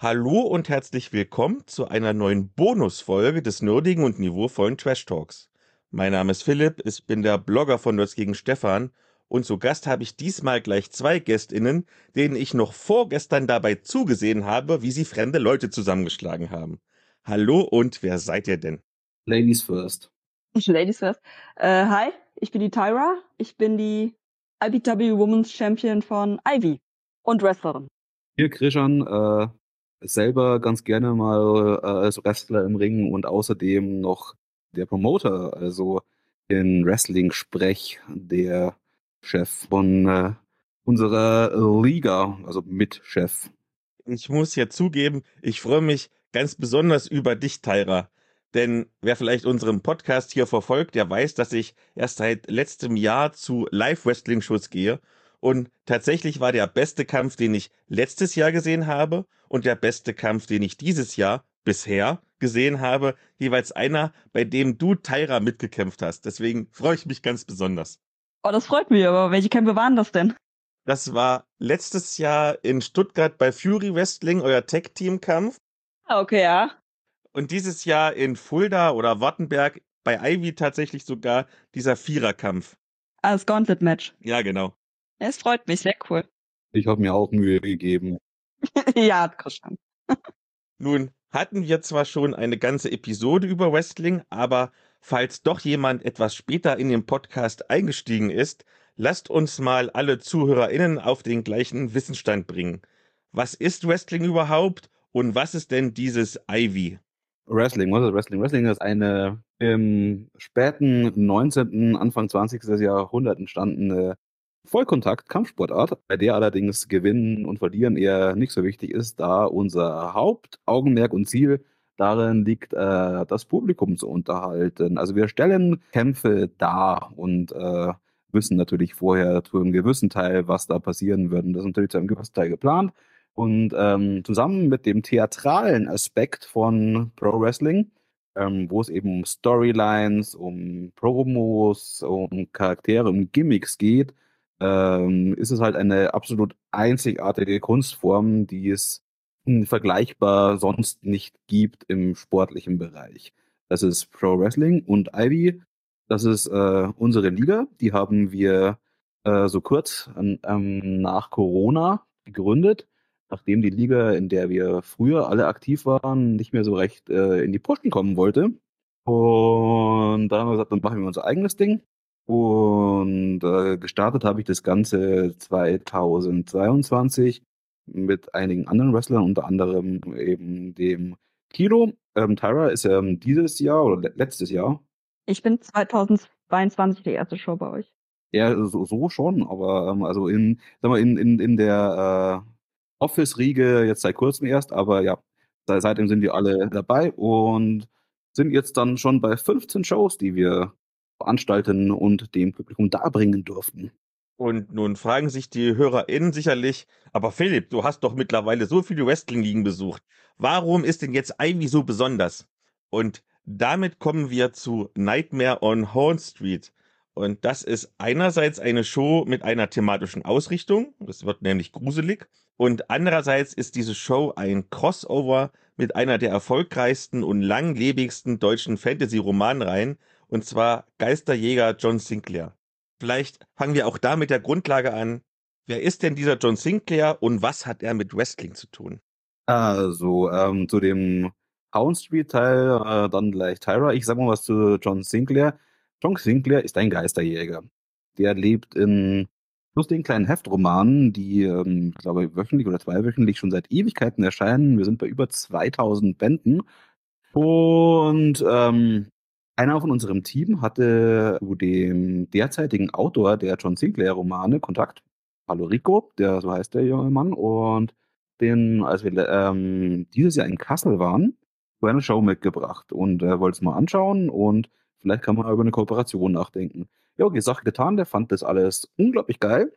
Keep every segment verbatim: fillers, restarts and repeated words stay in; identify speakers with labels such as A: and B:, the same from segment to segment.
A: Hallo und herzlich willkommen zu einer neuen Bonusfolge des nerdigen und niveauvollen Trash Talks. Mein Name ist Philipp, ich bin der Blogger von Nerds gegen Stefan und zu Gast habe ich diesmal gleich zwei GästInnen, denen ich noch vorgestern dabei zugesehen habe, wie sie fremde Leute zusammengeschlagen haben. Hallo und wer seid ihr denn?
B: Ladies first.
C: Ladies first. Äh, hi, ich bin die Tyra. Ich bin die I B W Women's Champion von Ivy und Wrestlerin.
B: Hier Krishan, äh, selber ganz gerne mal äh, als Wrestler im Ring und außerdem noch der Promoter, also in Wrestling-Sprech, der Chef von äh, unserer Liga, also Mitchef.
A: Ich muss ja zugeben, ich freue mich ganz besonders über dich, Tyra. Denn wer vielleicht unseren Podcast hier verfolgt, der weiß, dass ich erst seit letztem Jahr zu Live-Wrestling-Shows gehe. Und tatsächlich war der beste Kampf, den ich letztes Jahr gesehen habe, und der beste Kampf, den ich dieses Jahr bisher gesehen habe, jeweils einer, bei dem du, Tyra, mitgekämpft hast. Deswegen freue ich mich ganz besonders.
C: Oh, das freut mich, aber welche Kämpfe waren das denn?
A: Das war letztes Jahr in Stuttgart bei Fury Wrestling, euer Tag-Team-Kampf.
C: Ah, okay, ja.
A: Und dieses Jahr in Fulda oder Wartenberg bei Ivy tatsächlich sogar dieser Viererkampf.
C: Ah, das Gauntlet-Match.
A: Ja, genau.
C: Es freut mich, sehr cool.
B: Ich habe mir auch Mühe gegeben.
C: Ja, Christian.
A: Nun hatten wir zwar schon eine ganze Episode über Wrestling, aber falls doch jemand etwas später in den Podcast eingestiegen ist, lasst uns mal alle ZuhörerInnen auf den gleichen Wissensstand bringen. Was ist Wrestling überhaupt und was ist denn dieses Ivy?
B: Wrestling, was ist Wrestling? Wrestling ist eine im späten neunzehnten., Anfang zwanzigsten. Jahrhundert entstandene Vollkontakt-Kampfsportart, bei der allerdings Gewinnen und Verlieren eher nicht so wichtig ist, da unser Hauptaugenmerk und Ziel darin liegt, äh, das Publikum zu unterhalten. Also wir stellen Kämpfe dar und äh, wissen natürlich vorher zu einem gewissen Teil, was da passieren wird. Und das ist natürlich zu einem gewissen Teil geplant. Und ähm, zusammen mit dem theatralen Aspekt von Pro Wrestling, ähm, wo es eben um Storylines, um Promos, um Charaktere, um Gimmicks geht, ähm, ist es halt eine absolut einzigartige Kunstform, die es hm, vergleichbar sonst nicht gibt im sportlichen Bereich. Das ist Pro Wrestling und Ivy. Das ist äh, unsere Liga. Die haben wir äh, so kurz an, ähm, nach Corona gegründet, nachdem die Liga, in der wir früher alle aktiv waren, nicht mehr so recht äh, in die Puschen kommen wollte. Und da haben wir gesagt, dann machen wir unser eigenes Ding. Und äh, gestartet habe ich das Ganze zweitausendzweiundzwanzig mit einigen anderen Wrestlern, unter anderem eben dem Kilo. Ähm, Tyra ist ja ähm, dieses Jahr oder le letztes Jahr.
C: Ich bin zweitausendzweiundzwanzig die erste Show bei euch.
B: Ja, so, so schon, aber ähm, also in, sag mal, in, in, in der äh, Office-Riege jetzt seit kurzem erst, aber ja, seit, seitdem sind wir alle dabei und sind jetzt dann schon bei fünfzehn Shows, die wir veranstalten und dem Publikum darbringen durften.
A: Und nun fragen sich die HörerInnen sicherlich, aber Philipp, du hast doch mittlerweile so viele Wrestling-Ligen besucht. Warum ist denn jetzt Ivy so besonders? Und damit kommen wir zu Nightmare on Horn Street. Und das ist einerseits eine Show mit einer thematischen Ausrichtung, das wird nämlich gruselig, und andererseits ist diese Show ein Crossover mit einer der erfolgreichsten und langlebigsten deutschen Fantasy-Romanreihen, und zwar Geisterjäger John Sinclair. Vielleicht fangen wir auch da mit der Grundlage an. Wer ist denn dieser John Sinclair und was hat er mit Wrestling zu tun?
B: Also, ähm, zu dem Hound Street-Teil, äh, dann gleich Tyra. Ich sag mal was zu John Sinclair. John Sinclair ist ein Geisterjäger. Der lebt in lustigen kleinen Heftromanen, die, ähm, ich glaube, wöchentlich oder zweiwöchentlich schon seit Ewigkeiten erscheinen. Wir sind bei über zweitausend Bänden. Und ähm, einer von unserem Team hatte zu dem derzeitigen Autor der John Sinclair-Romane Kontakt. Hallo Rico, der, so heißt der junge Mann. Und den, als wir ähm, dieses Jahr in Kassel waren, so eine Show mitgebracht und er wollte es mal anschauen und vielleicht kann man über eine Kooperation nachdenken. Ja, okay, Sache getan, der fand das alles unglaublich geil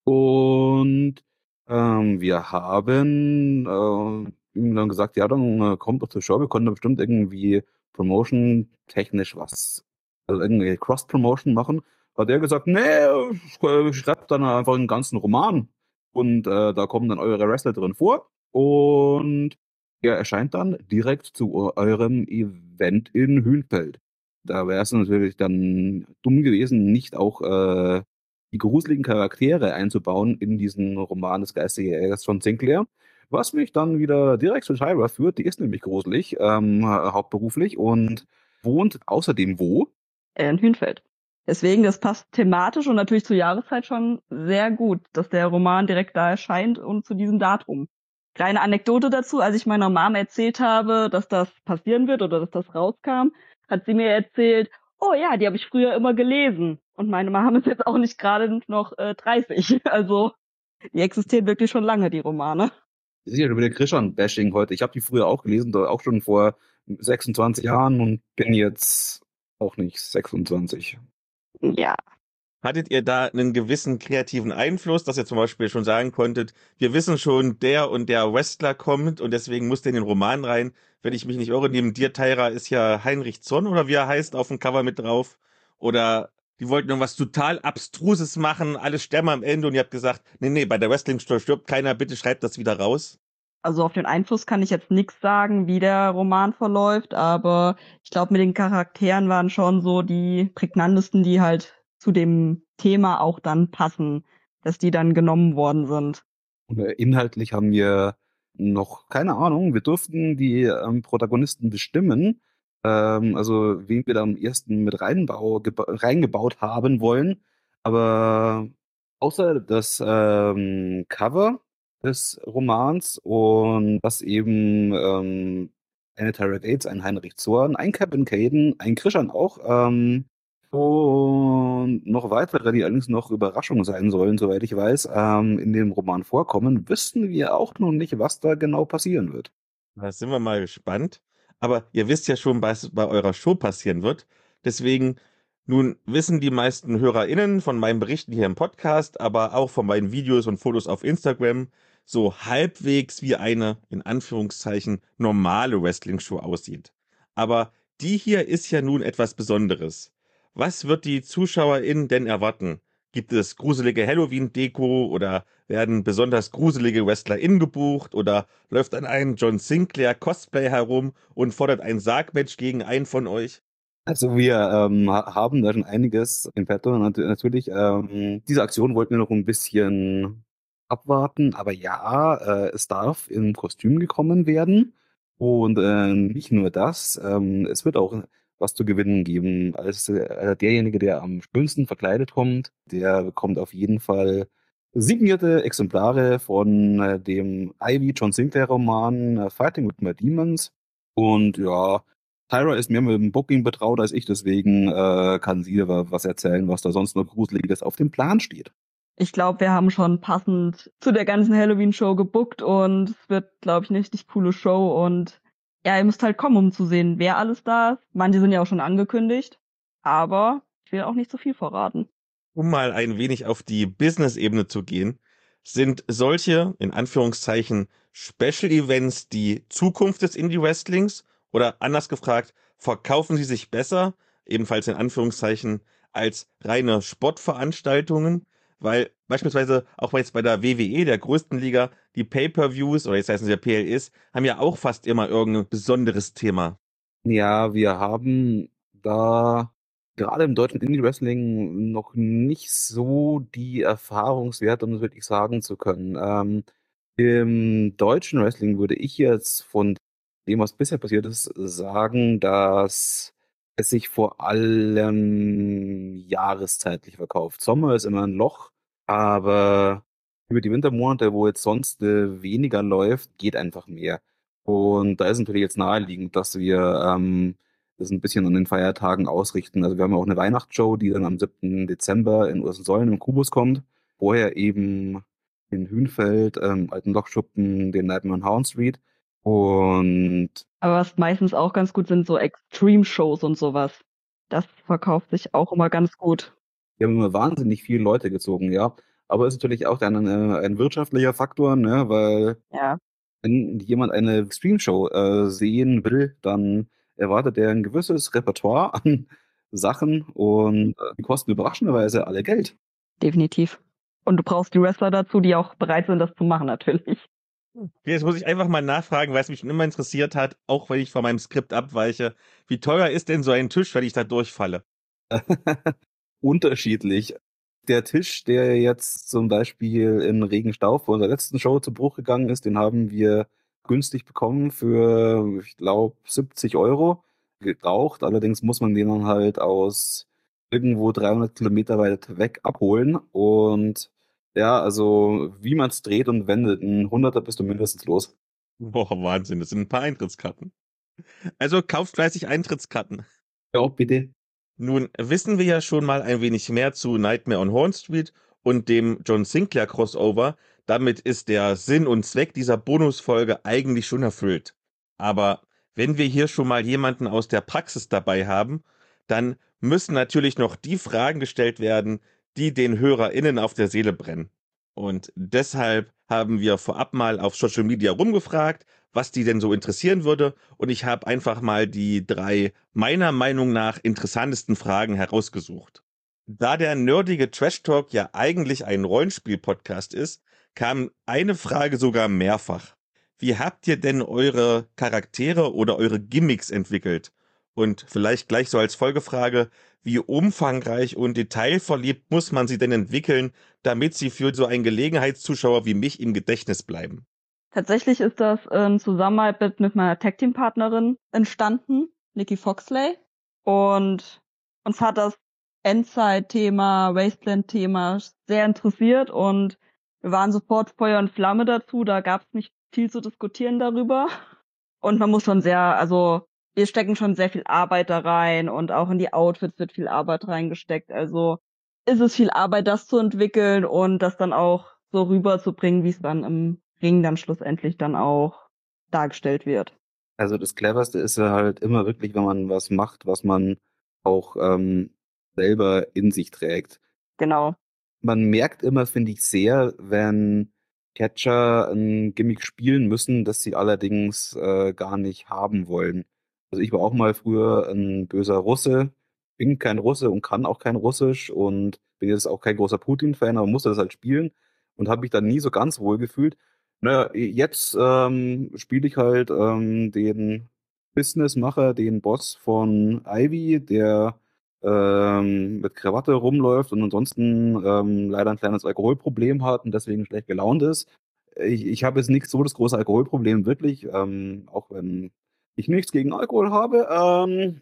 B: und ähm, wir haben äh, ihm dann gesagt, ja, dann äh, kommt doch zur Show, wir konnten da bestimmt irgendwie Promotion-technisch was, also irgendwie Cross-Promotion machen. Hat er gesagt, nee, äh, schreibt dann einfach einen ganzen Roman und äh, da kommen dann eure Wrestler drin vor und Der erscheint dann direkt zu eurem Event in Hünfeld. Da wäre es natürlich dann dumm gewesen, nicht auch äh, die gruseligen Charaktere einzubauen in diesen Roman des Geisterjägers von Sinclair. Was mich dann wieder direkt zu Tyra führt. Die ist nämlich gruselig, ähm, hauptberuflich und wohnt außerdem wo?
C: In Hünfeld. Deswegen, das passt thematisch und natürlich zur Jahreszeit schon sehr gut, dass der Roman direkt da erscheint und zu diesem Datum. Kleine Anekdote dazu, als ich meiner Mom erzählt habe, dass das passieren wird oder dass das rauskam, hat sie mir erzählt, oh ja, die habe ich früher immer gelesen. Und meine Mom ist jetzt auch nicht gerade noch äh, dreißig. Also die existieren wirklich schon lange, die Romane.
B: Das ist ja schon wieder Krishan-Bashing heute. Ich habe die früher auch gelesen, da auch schon vor sechsundzwanzig Jahren und bin jetzt auch nicht sechsundzwanzig.
C: Ja.
A: Hattet ihr da einen gewissen kreativen Einfluss, dass ihr zum Beispiel schon sagen konntet, wir wissen schon, der und der Wrestler kommt und deswegen muss der in den Roman rein? Wenn ich mich nicht irre, neben dir, Tyra, ist ja Heinrich Zorn oder wie er heißt, auf dem Cover mit drauf. Oder die wollten irgendwas total Abstruses machen, alle sterben am Ende und ihr habt gesagt, nee, nee, bei der Wrestling-Store stirbt keiner, bitte schreibt das wieder raus.
C: Also auf den Einfluss kann ich jetzt nichts sagen, wie der Roman verläuft, aber ich glaube, mit den Charakteren waren schon so die prägnantesten, die halt zu dem Thema auch dann passen, dass die dann genommen worden sind.
B: Und äh, inhaltlich haben wir noch keine Ahnung. Wir durften die ähm, Protagonisten bestimmen, ähm, also wen wir da am ersten mit reinbau, geba- reingebaut haben wollen. Aber außer das ähm, Cover des Romans und das eben ähm, eine Tyra Gates, ein Heinrich Zorn, ein Captain Caden, ein Krishan auch, ähm, und noch weitere, die allerdings noch Überraschungen sein sollen, soweit ich weiß, ähm, in dem Roman vorkommen, wissen wir auch noch nicht, was da genau passieren wird.
A: Da sind wir mal gespannt. Aber ihr wisst ja schon, was bei eurer Show passieren wird. Deswegen, nun wissen die meisten HörerInnen von meinen Berichten hier im Podcast, aber auch von meinen Videos und Fotos auf Instagram, so halbwegs wie eine, in Anführungszeichen, normale Wrestling-Show aussieht. Aber die hier ist ja nun etwas Besonderes. Was wird die ZuschauerInnen denn erwarten? Gibt es gruselige Halloween-Deko oder werden besonders gruselige WrestlerInnen gebucht oder läuft dann ein John Sinclair Cosplay herum und fordert ein Sargmatch gegen einen von euch?
B: Also wir ähm, ha- haben da schon einiges in petto. Nat natürlich, ähm, diese Aktion wollten wir noch ein bisschen abwarten, aber ja, äh, es darf im Kostüm gekommen werden. Und äh, nicht nur das, ähm, es wird auch was zu gewinnen geben. Als äh, derjenige, der am schönsten verkleidet kommt, der bekommt auf jeden Fall signierte Exemplare von äh, dem Ivy John Sinclair Roman äh, Fighting with My Demons. Und ja, Tyra ist mehr mit dem Booking betraut als ich, deswegen äh, kann sie aber was erzählen, was da sonst noch Gruseliges auf dem Plan steht.
C: Ich glaube, wir haben schon passend zu der ganzen Halloween-Show gebookt und es wird, glaube ich, eine richtig coole Show und ja, ihr müsst halt kommen, um zu sehen, wer alles da ist. Manche sind ja auch schon angekündigt, aber ich will auch nicht so viel verraten.
A: Um mal ein wenig auf die Business-Ebene zu gehen, sind solche, in Anführungszeichen, Special Events die Zukunft des Indie-Wrestlings? Oder anders gefragt, verkaufen sie sich besser, ebenfalls in Anführungszeichen, als reine Sportveranstaltungen? Weil beispielsweise auch jetzt bei der W W E, der größten Liga, die Pay-Per-Views, oder jetzt heißen sie ja P L Es, haben ja auch fast immer irgendein besonderes Thema.
B: Ja, wir haben da gerade im deutschen Indie-Wrestling noch nicht so die Erfahrungswerte, um das wirklich sagen zu können. Ähm, im deutschen Wrestling würde ich jetzt von dem, was bisher passiert ist, sagen, dass es sich vor allem jahreszeitlich verkauft. Sommer ist immer ein Loch, aber über die Wintermonate, wo jetzt sonst äh, weniger läuft, geht einfach mehr. Und da ist natürlich jetzt naheliegend, dass wir ähm, das ein bisschen an den Feiertagen ausrichten. Also wir haben ja auch eine Weihnachtsshow, die dann am siebten Dezember in Ursensollen im Kubus kommt. Vorher eben in Hünfeld, ähm, alten Lokschuppen, den Nightmare on Hound Street. Und
C: Aber was meistens auch ganz gut sind, so Extreme-Shows und sowas. Das verkauft sich auch immer ganz gut.
B: wir haben immer wahnsinnig viele Leute gezogen, ja. Aber ist natürlich auch dann ein, äh, ein wirtschaftlicher Faktor, ne, weil
C: Ja,
B: wenn jemand eine Streamshow äh, sehen will, dann erwartet er ein gewisses Repertoire an Sachen und äh, die kosten überraschenderweise alle Geld.
C: definitiv. Und du brauchst die Wrestler dazu, die auch bereit sind, das zu machen, natürlich.
A: Jetzt muss ich einfach mal nachfragen, weil es mich schon immer interessiert hat, auch wenn ich von meinem Skript abweiche. Wie teuer ist denn so ein Tisch, wenn ich da durchfalle?
B: Unterschiedlich. Der Tisch, der jetzt zum Beispiel in Regenstau vor unserer letzten Show zu Bruch gegangen ist, den haben wir günstig bekommen für, ich glaube, siebzig Euro gebraucht. Allerdings muss man den dann halt aus irgendwo dreihundert Kilometer weit weg abholen. Und ja, also wie man es dreht und wendet, ein Hunderter bist du mindestens los.
A: Boah, Wahnsinn, das sind ein paar Eintrittskarten. Also kauft fleißig Eintrittskarten.
B: Ja, bitte.
A: Nun wissen wir ja schon mal ein wenig mehr zu Nightmare on Horn Street und dem John Sinclair Crossover. Damit ist der Sinn und Zweck dieser Bonusfolge eigentlich schon erfüllt. Aber wenn wir hier schon mal jemanden aus der Praxis dabei haben, dann müssen natürlich noch die Fragen gestellt werden, die den HörerInnen auf der Seele brennen. Und deshalb haben wir vorab mal auf Social Media rumgefragt, was die denn so interessieren würde. Und ich habe einfach mal die drei meiner Meinung nach interessantesten Fragen herausgesucht. Da der nerdige Trash Talk ja eigentlich ein Rollenspiel-Podcast ist, kam eine Frage sogar mehrfach. Wie habt ihr denn eure Charaktere oder eure Gimmicks entwickelt? Und vielleicht gleich so als Folgefrage, wie umfangreich und detailverliebt muss man sie denn entwickeln, damit sie für so einen Gelegenheitszuschauer wie mich im Gedächtnis bleiben?
C: Tatsächlich ist das in Zusammenarbeit mit meiner Tag-Team-Partnerin entstanden, Nikki Foxley. Und uns hat das Endzeit-Thema, Wasteland-Thema sehr interessiert und wir waren sofort Feuer und Flamme dazu. Da gab es nicht viel zu diskutieren darüber. Und man muss schon sehr, also wir stecken schon sehr viel Arbeit da rein und auch in die Outfits wird viel Arbeit reingesteckt. Also ist es viel Arbeit, das zu entwickeln und das dann auch so rüberzubringen, wie es dann im Ring dann schlussendlich dann auch dargestellt wird.
B: Also das Cleverste ist ja halt immer wirklich, wenn man was macht, was man auch ähm, selber in sich trägt.
C: Genau.
B: Man merkt immer, finde ich, sehr, wenn Catcher ein Gimmick spielen müssen, das sie allerdings äh, gar nicht haben wollen. Also ich war auch mal früher ein böser Russe, bin kein Russe und kann auch kein Russisch und bin jetzt auch kein großer Putin-Fan, aber musste das halt spielen und habe mich dann nie so ganz wohl gefühlt. Naja, jetzt ähm, spiele ich halt ähm, den Businessmacher, den Boss von Ivy, der ähm, mit Krawatte rumläuft und ansonsten ähm, leider ein kleines Alkoholproblem hat und deswegen schlecht gelaunt ist. Ich, ich habe jetzt nicht so das große Alkoholproblem wirklich, ähm, auch wenn ich nichts gegen Alkohol habe, ähm,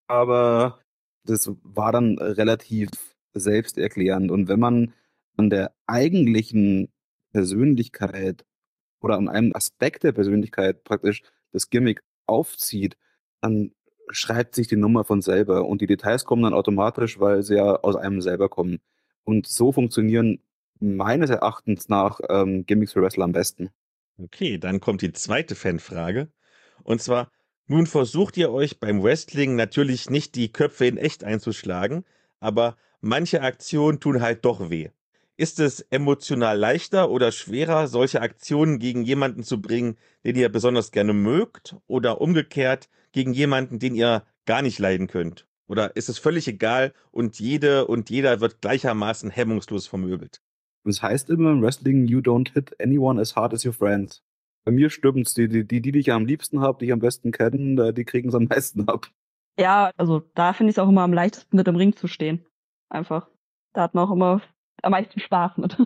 B: aber das war dann relativ selbsterklärend. Und wenn man an der eigentlichen Persönlichkeit oder an einem Aspekt der Persönlichkeit praktisch das Gimmick aufzieht, dann schreibt sich die Nummer von selber und die Details kommen dann automatisch, weil sie ja aus einem selber kommen. Und so funktionieren meines Erachtens nach ähm, Gimmicks für Wrestler am besten.
A: Okay, dann kommt die zweite Fanfrage. Und zwar, nun versucht ihr euch beim Wrestling natürlich nicht die Köpfe in echt einzuschlagen, aber manche Aktionen tun halt doch weh. Ist es emotional leichter oder schwerer, solche Aktionen gegen jemanden zu bringen, den ihr besonders gerne mögt, oder umgekehrt gegen jemanden, den ihr gar nicht leiden könnt? Oder ist es völlig egal und jede und jeder wird gleichermaßen hemmungslos vermöbelt?
B: Das heißt immer im Wrestling, you don't hit anyone as hard as your friends. Bei mir stimmt's. Die, die, die, die ich am liebsten habe, die ich am besten kenne, die kriegen es am meisten ab.
C: Ja, also da finde ich es auch immer am leichtesten, mit im Ring zu stehen. Einfach. Da hat man auch immer am meisten Spaß mit.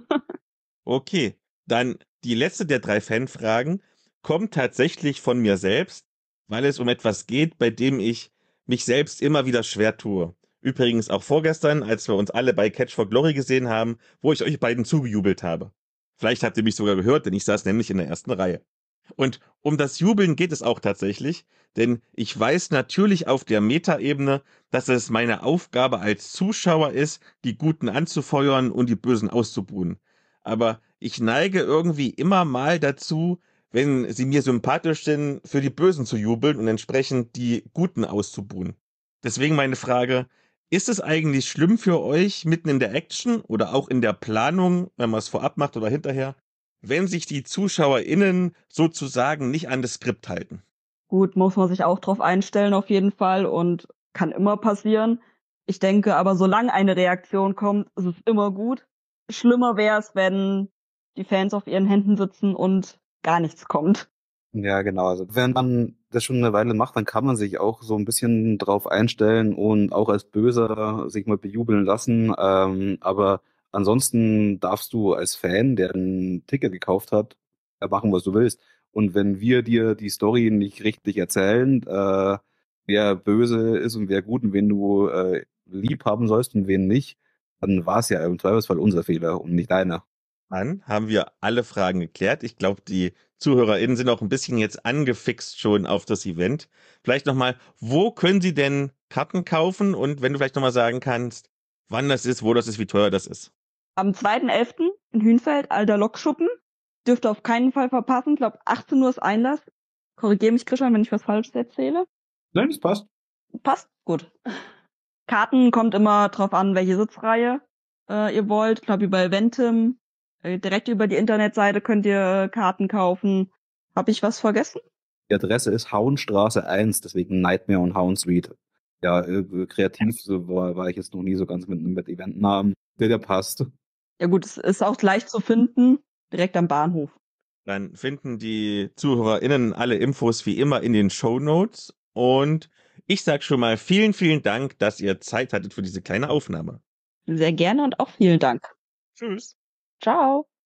A: Okay, dann die letzte der drei Fanfragen kommt tatsächlich von mir selbst, weil es um etwas geht, bei dem ich mich selbst immer wieder schwer tue. Übrigens auch vorgestern, als wir uns alle bei Catch for Glory gesehen haben, wo ich euch beiden zugejubelt habe. Vielleicht habt ihr mich sogar gehört, denn ich saß nämlich in der ersten Reihe. Und um das Jubeln geht es auch tatsächlich, denn ich weiß natürlich auf der Metaebene, dass es meine Aufgabe als Zuschauer ist, die Guten anzufeuern und die Bösen auszubuhen. Aber ich neige irgendwie immer mal dazu, wenn sie mir sympathisch sind, für die Bösen zu jubeln und entsprechend die Guten auszubuhen. Deswegen meine Frage, ist es eigentlich schlimm für euch, mitten in der Action oder auch in der Planung, wenn man es vorab macht oder hinterher, wenn sich die ZuschauerInnen sozusagen nicht an das Skript halten?
C: Gut, muss man sich auch drauf einstellen auf jeden Fall und kann immer passieren. Ich denke aber, solange eine Reaktion kommt, ist es immer gut. Schlimmer wäre es, wenn die Fans auf ihren Händen sitzen und gar nichts kommt.
B: Ja, genau. Also wenn man das schon eine Weile macht, dann kann man sich auch so ein bisschen drauf einstellen und auch als Böser sich mal bejubeln lassen. Ähm, aber ansonsten darfst du als Fan, der ein Ticket gekauft hat, ja, machen, was du willst. Und wenn wir dir die Story nicht richtig erzählen, äh, wer böse ist und wer gut und wen du äh, lieb haben sollst und wen nicht, dann war es ja im Zweifelsfall unser Fehler und nicht deiner.
A: Dann haben wir alle Fragen geklärt. Ich glaube, die ZuhörerInnen sind auch ein bisschen jetzt angefixt schon auf das Event. Vielleicht nochmal, wo können sie denn Karten kaufen? Und wenn du vielleicht nochmal sagen kannst, wann das ist, wo das ist, wie teuer das ist.
C: Am zweiten elften in Hünfeld, alter Lokschuppen. Dürft ihr auf keinen Fall verpassen. Ich glaube, achtzehn Uhr ist Einlass. Korrigiere mich, Christian, wenn ich was Falsches erzähle.
B: Nein, das passt.
C: Passt? Gut. Karten kommt immer drauf an, welche Sitzreihe äh, ihr wollt. Ich glaube, über Eventim, äh, direkt über die Internetseite könnt ihr äh, Karten kaufen. Habe ich was vergessen?
B: Die Adresse ist Hauenstraße eins, deswegen Nightmare on Hound Street. Ja, äh, kreativ so war, war ich jetzt noch nie so ganz mit, mit Eventnamen. Der, der passt.
C: Ja gut, es ist auch leicht zu finden, direkt am Bahnhof.
A: Dann finden die ZuhörerInnen alle Infos wie immer in den Shownotes. Und ich sage schon mal vielen, vielen Dank, dass ihr Zeit hattet für diese kleine Aufnahme.
C: Sehr gerne und auch vielen Dank.
A: Tschüss.
C: Ciao.